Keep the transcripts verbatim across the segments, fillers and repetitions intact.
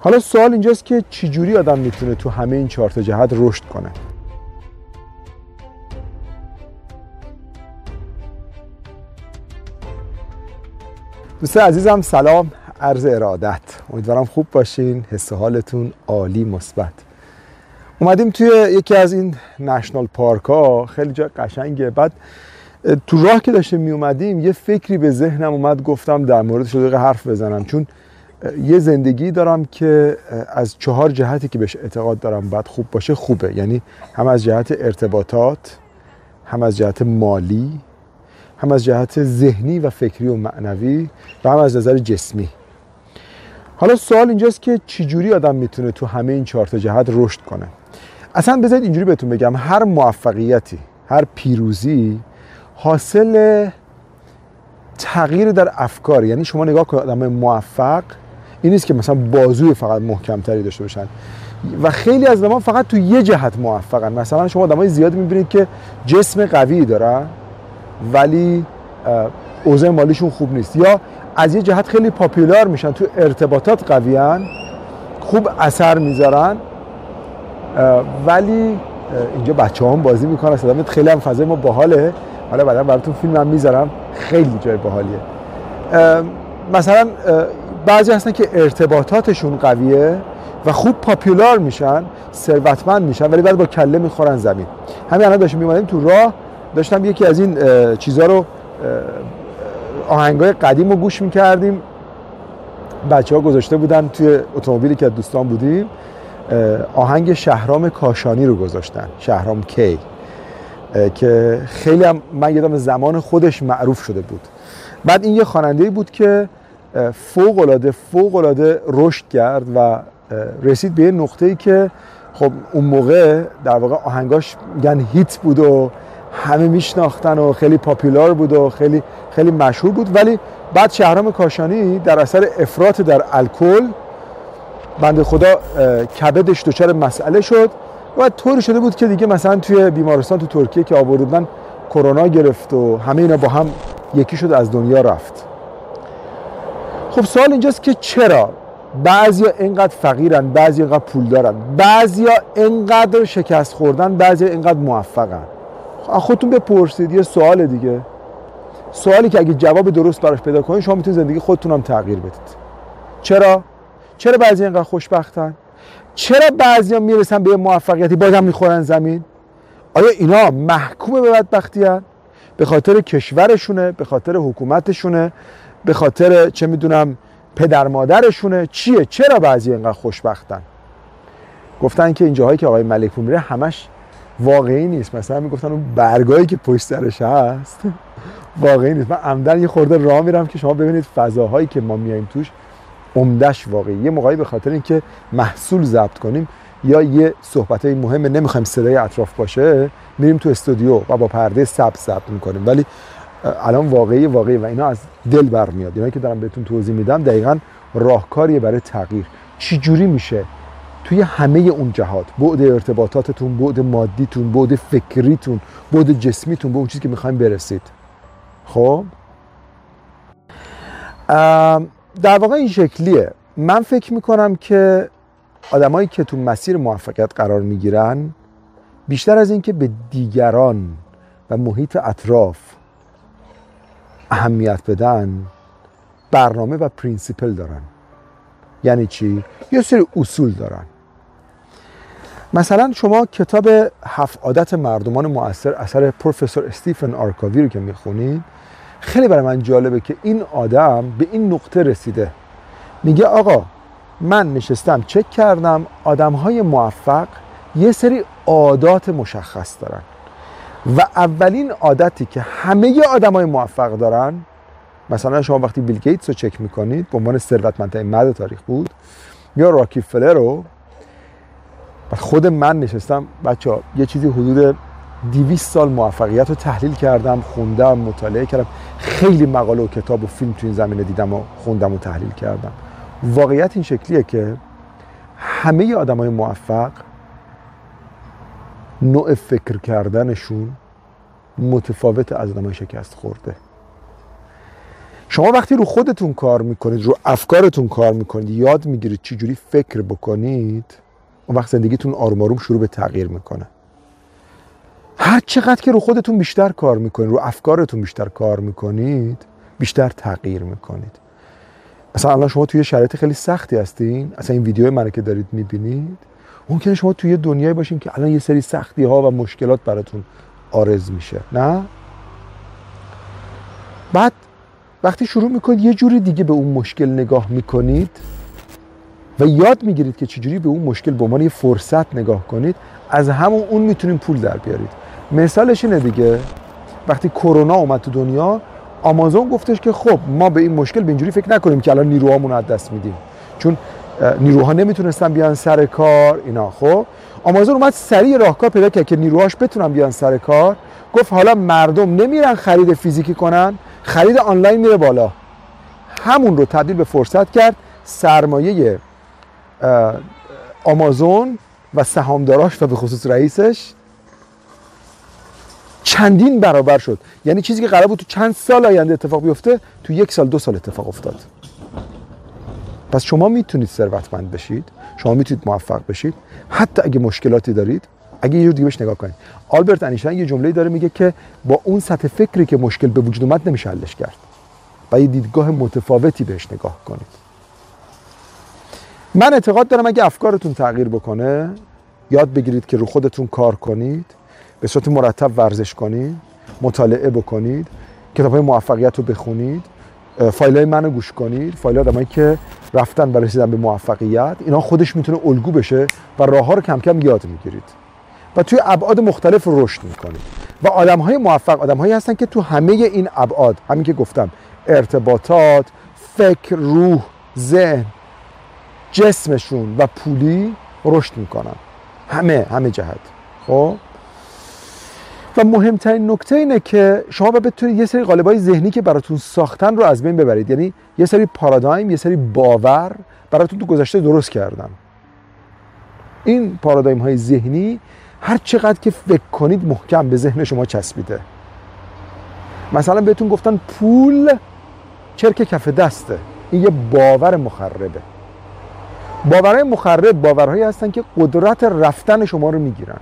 حالا سوال اینجاست که چجوری آدم میتونه تو همه این چهار تا جهت رشد کنه؟ دوستان عزیزم سلام، عرض ارادت. امیدوارم خوب باشین، حس و حالتون عالی، مثبت. اومدیم توی یکی از این نشنال پارک ها، خیلی جای قشنگه. بعد تو راه که داشتیم می اومدیم یه فکری به ذهنم اومد، گفتم در موردش دقیقه حرف بزنم، چون یه زندگی دارم که از چهار جهتی که بهش اعتقاد دارم باید خوب باشه خوبه. یعنی هم از جهت ارتباطات، هم از جهت مالی، هم از جهت ذهنی و فکری و معنوی، و هم از نظر جسمی. حالا سوال اینجاست که چجوری آدم میتونه تو همه این چهار تا جهت رشد کنه؟ اصلا بذارید اینجوری بهتون بگم، هر موفقیتی، هر پیروزی حاصل تغییر در افکار. یعنی شما نگاه کنید، آدمای موفق این نیست که مثلا بازوی فقط محکمتری داشته باشن و خیلی از آدم‌ها فقط تو یه جهت موفقن. مثلا شما آدمای زیادی می‌بینید که جسم قوی دارن ولی اوضاع مالیشون خوب نیست، یا از یه جهت خیلی پاپولار میشن، تو ارتباطات قویان، خوب اثر میذارن، ولی اینجا بچه‌ها هم بازی میکنن. صدامت خیلی هم فضای ما باحاله، حالا بعدا براتون فیلم هم میذارم، خیلی جای باحالیه. مثلا بعضی هستن که ارتباطاتشون قویه و خوب پاپولار میشن، ثروتمند میشن، ولی بعد با کله میخورن زمین. همین الان داشتیم میومدیم تو راه، داشتم یکی از این چیزا رو، آهنگای قدیم رو گوش میکردیم. بچه ها گذاشته بودن توی اتومبیلی که دوستان بودیم، آهنگ شهرام کاشانی رو گذاشتن، شهرام کی، که خیلی هم من یادم زمان خودش معروف شده بود. بعد این یه خواننده‌ای بود که فوق العاده فوق العاده رشد کرد و رسید به یه نقطه‌ای که خب اون موقع در واقع آهنگاش میگن هیت بود و همه میشناختن و خیلی پاپولار بود و خیلی خیلی مشهور بود. ولی بعد شهرام کاشانی در اثر افراط در الکل، بنده خدا کبدش دچار مسئله شد و طوری شده بود که دیگه مثلا توی بیمارستان تو ترکیه که آورده بودن کرونا گرفت و همه اینا با هم یکی شد، از دنیا رفت. خب سوال اینجاست که چرا بعضیا اینقدر فقیرن، بعضیا اینقدر پول دارن، بعضیا اینقدر شکست خوردن، بعضیا اینقدر موفقن؟ خودتون بپرسید. یه سوال دیگه، سوالی که اگه جواب درست براش پیدا کنید شما میتونید زندگی خودتون هم تغییر بدید. چرا؟ چرا بعضی اینقدر خوشبختن؟ چرا بعضیا میرسن به موفقیتی بازم میخورن زمین؟ آیا اینا محکوم به بدبختی هستن؟ به خاطر کشورشونه، به خاطر حکومتشونه، به خاطر چه میدونم پدر مادرشونه؟ چیه؟ چرا بعضی اینقدر خوشبختن؟ گفتن که این جاهایی که آقای ملک پور میره همش واقعی نیست. مثلا میگفتن اون برگایی که پشت سرش هست واقعی نیست. من عمدن یه خورده راه میرم که شما ببینید فضاهایی که ما میایم توش عمدش واقعی. یه موقعی به خاطر اینکه محصول ضبط کنیم یا یه صحبتای مهمه نمیخوایم صدای اطراف باشه، میریم تو استودیو و با پرده سبز ضبط میکنیم، ولی الان واقعی واقعی و اینا از دل برمیاد. اینا که دارم بهتون توضیح میدم دقیقاً راهکاریه برای تغییر. چی جوری میشه توی همه اون جهات، بعد ارتباطاتتون، بعد مادیتون، بعد فکریتون، بعد جسمیتون، به اون چیزی که میخوایم برسید. خب در واقع این شکلیه. من فکر میکنم که آدمایی که تو مسیر موفقیت قرار میگیرن بیشتر از این که به دیگران و محیط اطراف اهمیت بدن، برنامه و پرینسیپل دارن. یعنی چی؟ یه سری اصول دارن. مثلا شما کتاب هفت عادت مردمان مؤثر اثر پروفسور استیفن آرکاوی رو که میخونید، خیلی برای من جالبه که این آدم به این نقطه رسیده. میگه آقا من نشستم چک کردم آدمهای موفق یه سری عادات مشخص دارن و اولین عادتی که همه آدمای موفق دارن، مثلا شما وقتی بیل گیتس رو چک میکنید به عنوان ثروتمندترین مرد تاریخ بود، یا راکفلر رو، خود من نشستم بچه‌ها یه چیزی حدود دویست سال موفقیت رو تحلیل کردم، خوندم، مطالعه کردم، خیلی مقاله و کتاب و فیلم تو این زمینه دیدم و خوندم و تحلیل کردم. واقعیت این شکلیه که همه آدمای موفق نوع فکر کردنشون متفاوت از آدمای شکست خورده. شما وقتی رو خودتون کار میکنید، رو افکارتون کار میکنید، یاد میگیرید چجوری فکر بکنید، اون وقت زندگیتون آروم آروم شروع به تغییر میکنه. هر چقدر که رو خودتون بیشتر کار میکنید، رو افکارتون بیشتر کار میکنید، بیشتر تغییر میکنید. مثلا الان شما توی شرایط خیلی سختی هستین، اصلا این ویدیو منو که دارید میبینید، ممکنه شما توی دنیایی باشین که الان یه سری سختی ها و مشکلات براتون عارض میشه، نه؟ بعد وقتی شروع میکنید یه جوری دیگه به اون مشکل نگاه میکنید و یاد میگیرید که چجوری به اون مشکل به عنوان یه فرصت نگاه کنید، از همون اون میتونید پول در بیارید. مثالش اینه دیگه، وقتی کرونا اومد تو دنیا، آمازون گفتش که خب ما به این مشکل به اینجوری فکر نکنیم که الان نیروهامون از دست میدیم، چون نیروها نمیتونستن بیان سر کار اینا. خب آمازون اومد سریع راهکار پیدا کرد که نیروهاش بتونن بیان سر کار. گفت حالا مردم نمیرن خرید فیزیکی کنن، خرید آنلاین میره بالا. همون رو تبدیل به فرصت کرد. سرمایه آمازون و سهامداراش و به خصوص رئیسش چندین برابر شد. یعنی چیزی که قرار بود تو چند سال آینده اتفاق بیفته، تو یک سال دو سال اتفاق افتاد. پس شما میتونید ثروتمند بشید، شما میتونید موفق بشید، حتی اگه مشکلاتی دارید. اگه یه جور دیگه بهش نگاه کنید، آلبرت انیشتین یه جمله‌ای داره میگه که با اون سطح فکری که مشکل به وجود اومد نمیشه حلش کرد، و یه دیدگاه متفاوتی بهش نگاه کنید. من اعتقاد دارم اگه افکارتون تغییر بکنه، یاد بگیرید که رو خودتون کار کنید، به صورت مرتب ورزش کنید، مطالعه بکنید، کتاب‌های موفقیت رو بخونید، فایل‌های منو گوش کنید، فایل آدمایی که رفتن و رسیدن به موفقیت، اینا خودش میتونه الگو بشه و راه‌ها رو کم کم یاد میگیرید و توی ابعاد مختلف رشد میکنید. و آدم‌های موفق آدم‌هایی هستن که تو همه این ابعاد، همین که گفتم، ارتباطات، فکر، روح، ذهن، جسمشون و پولی رشد میکنن، همه همه جهت. خب و مهمترین نکته اینه که شما باید بتونید یه سری قالب‌های ذهنی که براتون ساختن رو از بین ببرید. یعنی یه سری پارادایم، یه سری باور براتون تو گذشته درست کردن. این پارادایم‌های ذهنی هر چقدر که فکر کنید محکم به ذهن شما چسبیده. مثلا بهتون گفتن پول چرک کف دسته، این یه باور مخربه. باورهای مخرب باورهایی هستن که قدرت رفتن شما رو میگیرن.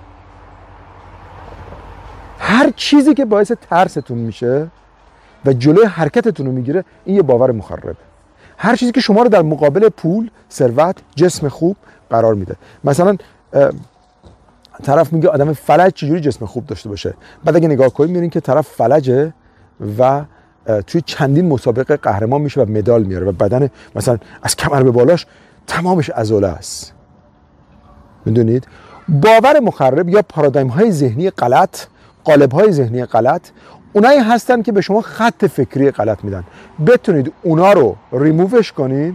هر چیزی که باعث ترستون میشه و جلوی حرکتتون رو میگیره، این یه باور مخربه. هر چیزی که شما رو در مقابل پول، ثروت، جسم خوب قرار میده. مثلا طرف میگه آدم فلج چجوری جسم خوب داشته باشه، بعد اگه نگاه کنید میبینید که طرف فلجه و توی چندین مسابقه قهرمان میشه و مدال میاره و بدن مثلا از کمر به بالاش تمامش عضله است. میدونید باور مخرب یا پارادایم های ذهنی غلط، قالب های ذهنی غلط، اونایی هستن که به شما خط فکری غلط میدن. بتونید اونا رو ریمووش کنید،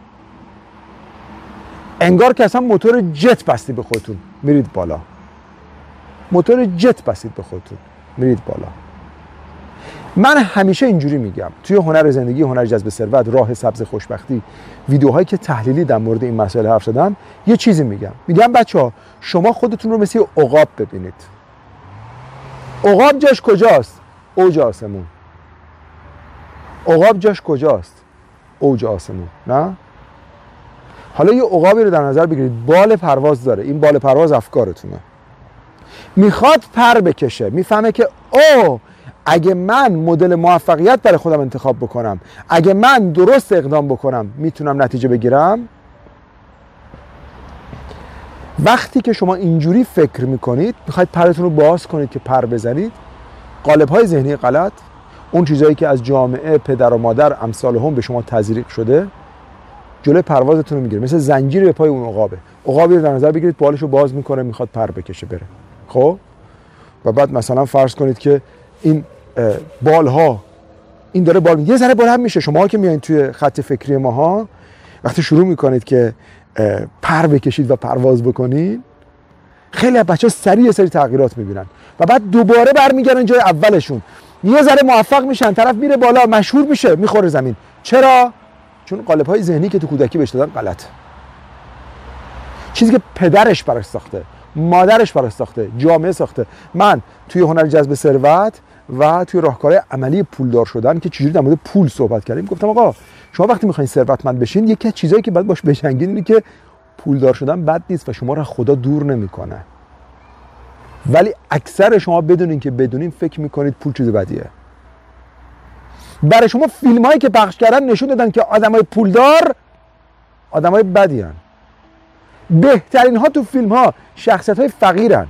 انگار که اصلا موتور جت بستید به خودتون میرید بالا. موتور جت بستید به خودتون میرید بالا. من همیشه اینجوری میگم توی هنر زندگی، هنر جذب ثروت، راه سبز خوشبختی، ویدیوهایی که تحلیلی در مورد این مسائل حرف زدم، یه چیزی میگم. میگم بچه‌ها شما خودتون رو مثل عقاب ببینید. عقاب جاش کجاست؟ اوج آسمون. عقاب جاش کجاست؟ اوج آسمون. نه؟ حالا یه عقابی رو در نظر بگیرید، بال پرواز داره. این بال پرواز افکارتونه. میخواد پر بکشه، میفهمه که اوه اگه من مدل موفقیت برای خودم انتخاب بکنم، اگه من درست اقدام بکنم، میتونم نتیجه بگیرم. وقتی که شما اینجوری فکر میکنید، میخواید پرتون رو باز کنید که پر بزنید، قالب‌های ذهنی غلط، اون چیزایی که از جامعه، پدر و مادر، امثال هم به شما تزریق شده، جلوی پروازتون رو میگیره. مثل زنجیر به پای اون عقابه. عقابی رو در نظر بگیرید، بالش رو باز میکنه، میخواد پر بکشه بره. خب و بعد مثلا فرض کنید که این بالها، این داره بال یه ذره بلند میشه. شما که میایین توی خط فکری ماها، وقتی شروع میکنید که پر بکشید و پرواز بکنید، خیلی از بچه‌ها سریع سری تغییرات میبینن و بعد دوباره برمیگردن جای اولشون، یه ذره موفق میشن، طرف میره بالا، مشهور میشه، میخوره زمین. چرا؟ چون قالب‌های ذهنی که تو کودکی بهش دادن غلطه. چیزی که پدرش براش ساخته، مادرش براش ساخته، جامعه ساخته. من توی هنر جذب ثروت و توی راهکارهای عملی پولدار شدن که چجوری در مورد پول صحبت کردیم گفتم آقا شما وقتی میخواین ثروتمند بشین یکی از چیزایی که باید باش بجنگید اینه که پولدار شدن بد نیست و شما رو خدا دور نمیکنه. ولی اکثر شما بدونین که بدونین فکر میکنید پول چیز بدیه. برای شما فیلم هایی که پخش کردن نشون دادن که آدمای پولدار آدمای بدی هن. بهترین ها تو فیلم ها شخصیت های فقیرن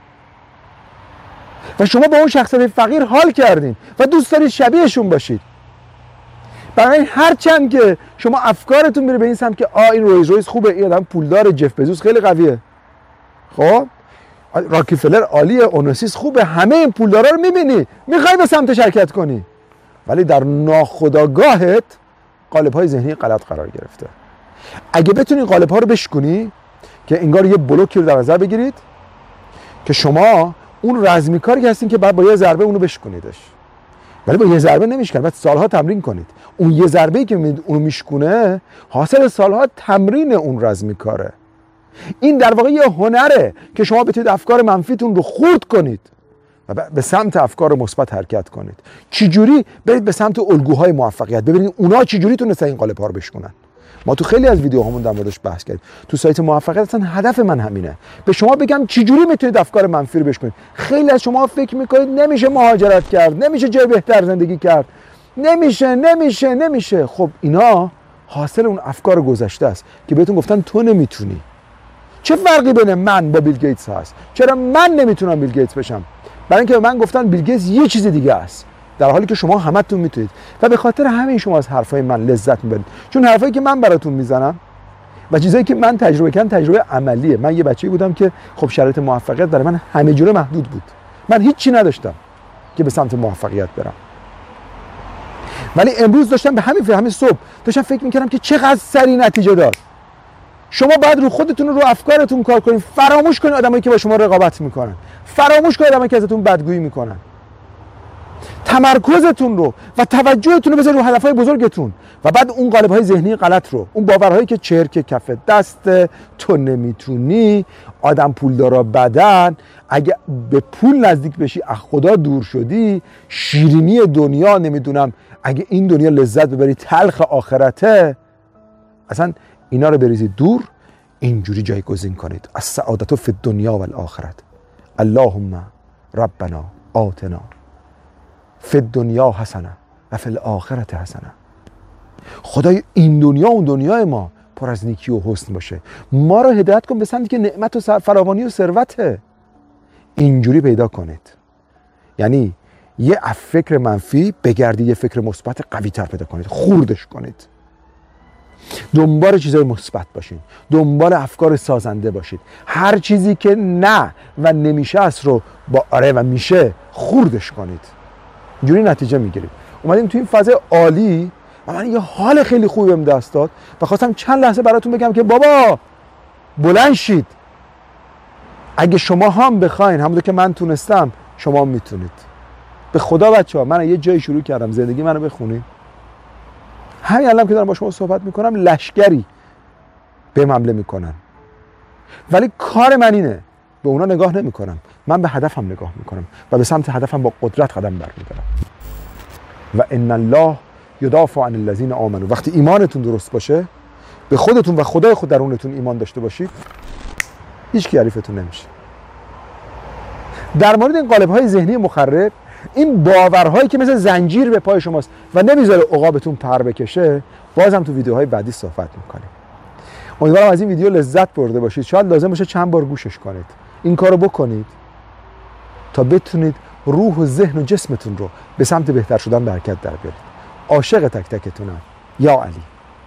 و شما با اون شخصیت فقیر حال کردین و دوست دارید شبیهشون باشید. برای هر چند که شما افکارتون میره به این سمت که آ این رویز رویز خوبه، این آدم پولدار، جف بزوس خیلی قویه، خب راکفلر عالیه، اونوسیس خوبه، همه این پولدارا رو میبینی، میخوای به سمت شرکت کنی، ولی در ناخودآگاهت قالب‌های ذهنی غلط قرار گرفته. اگه بتونی قالب‌ها رو بشکنی که انگار یه بلوکی رو در نظر بگیرید که شما اون رزمیکاری که هستین که بعد با یه ضربه اونو بشکنیدش، ولی با یه ضربه نمیشکنه، بعد سالها تمرین کنید. اون یه ضربه‌ای که اونو میشکونه حاصل سالها تمرین اون رزمیکاره. این در واقع یه هنره که شما بتونید افکار منفیتون رو خورد کنید و به سمت افکار مثبت حرکت کنید. چجوری؟ برید به سمت الگوهای موفقیت، ببینید اونا چجوری تونستن این قالب‌ها رو بشکنن. ما تو خیلی از ویدیوهامون در موردش بحث کردیم. تو سایت موفقیت اصلا هدف من همینه، به شما بگم چجوری میتونید افکار منفی رو بشکنید. خیلی از شما فکر میکنید نمیشه مهاجرت کرد، نمیشه جای بهتر زندگی کرد، نمیشه نمیشه نمیشه. خب اینا حاصل اون افکار گذشته است که بهتون گفتن تو نمیتونی. چه فرقی بین من با بیل گیتس هست؟ چرا من نمیتونم بیل گیتس بشم؟ برای اینکه به من گفتن بیل گیتس یه چیز دیگه است، در حالی که شما همتون میتونید. و به خاطر همین شما از حرفای من لذت میبرید، چون حرفایی که من براتون میزنم و چیزایی که من تجربه کردم تجربه عملیه. من یه بچه‌ای بودم که خب شرایط موفقیت برای من همه جوره محدود بود، من هیچی نداشتم که به سمت موفقیت برم، ولی امروز داشتم به همین همین صبح داشتم فکر میکردم که چقدر سریع نتیجه داد. شما باید رو خودتون رو افکارتون کار کنید، فراموش کنید آدمایی که با شما رقابت میکنن، فراموش کنید آدمایی که ازتون بدگویی میکنن، تمرکزتون رو و توجهتون رو بذارید رو هدفهای بزرگتون و بعد اون قالب‌های ذهنی غلط رو، اون باورهایی که چرک کف دست، تو نمیتونی، آدم پولدارا بدن، اگه به پول نزدیک بشی از خدا دور شدی، شیرینی دنیا، نمیدونم اگه این دنیا لذت ببری تلخ آخرته، اصلا اینا رو بریزید دور، اینجوری جایگزین کنید از سعادت فی الدنیا و الاخرت. اللهم ربنا آتنا فی الدنیا حسنه و فی الاخرت حسنه. خدای این دنیا اون دنیای ما پر از نیکی و حسن باشه، ما رو هدایت کن به سمتی که نعمت و فراوانی و ثروته. اینجوری پیدا کنید، یعنی یه فکر منفی بگردی یه فکر مثبت قوی تر پیدا کنید، خوردش کنید، دنبال چیزای مثبت باشین، دنبال افکار سازنده باشید، هر چیزی که نه و نمیشه است رو با آره و میشه خوردش کنید، اینجوری نتیجه میگیرید. اومدیم تو این فاز عالی و من یه حال خیلی خوبی بهم دست داد و خواستم چند لحظه براتون بگم که بابا بلند شید، اگه شما هم بخواین همونطور که من تونستم شما هم میتونید. به خدا بچه‌ها من یه جایی شروع کردم زندگی منو بخونید، همین الان که دارم با شما صحبت میکنم لشکری به حمله میکنن، ولی کار من اینه به اونا نگاه نمیکنم، من به هدفم نگاه میکنم و به سمت هدفم با قدرت قدم برمیدارم. و ان الله یدافع عن الذین آمنوا. وقتی ایمانتون درست باشه، به خودتون و خدای خود درونتون ایمان داشته باشید، هیچ کی حریفتون نمیشه. در مورد این قالب‌های ذهنی مخرب، این باورهایی که مثل زنجیر به پای شماست و نمیذاره عقابتون پر بکشه، بازم تو ویدیوهای بعدی صحبت میکنیم. امیدوارم از این ویدیو لذت برده باشید. شاید لازم باشه چند بار گوشش کنید. این کارو بکنید تا بتونید روح و ذهن و جسمتون رو به سمت بهتر شدن به حرکت در بیارید. عاشق تک تکتونم. یا علی.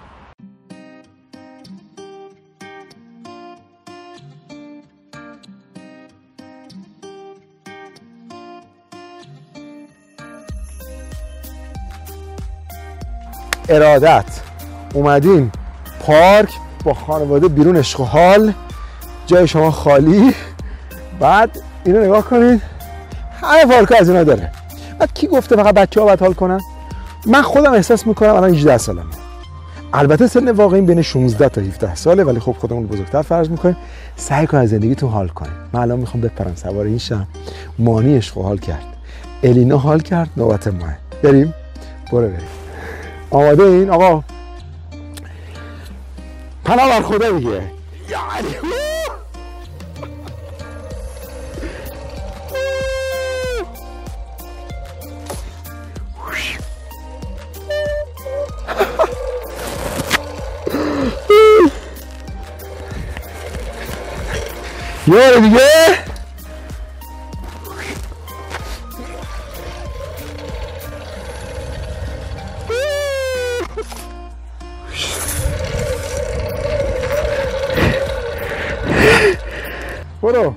ارادت اومدیم پارک با خانواده بیرون، عشق و حال، جای شما خالی. بعد اینو نگاه کنید، همه پارک از اینا داره. بعد کی گفته فقط بچه‌ها باید حال کنن؟ من خودم احساس میکنم الان هجده سالمه، البته سن واقعی بین شانزده تا هفده ساله، ولی خب خودمون بزرگتر فرض میکنیم. سعی کن از زندگیتون حال کنید. من الان میخوام بپرم سوار این شم، مانی عشق و حال کرد. الینا حال کرد، نوبت ماه. بریم؟ برو بریم. آماده این آقا؟ پناه بر خدا دیگه. یعنی یه دیگه. برو.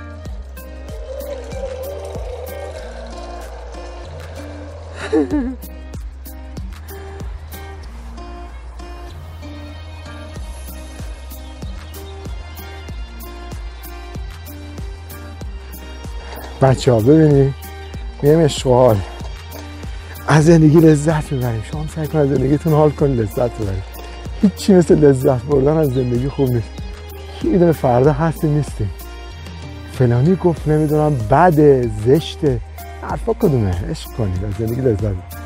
بچه ها ببینید میریم اشغال از زندگی لذت ببریم. شما هم سعی کنید از زندگیتون حال کنید، لذت ببرید. هیچی مثل لذت بردن از زندگی خوب نیست. کی میدونه فردا هستی نیستیم. فلانی گفت نمیدونم بده زشته، حرفا کدومه؟ عشق کنید، از زندگی لذت ببرید.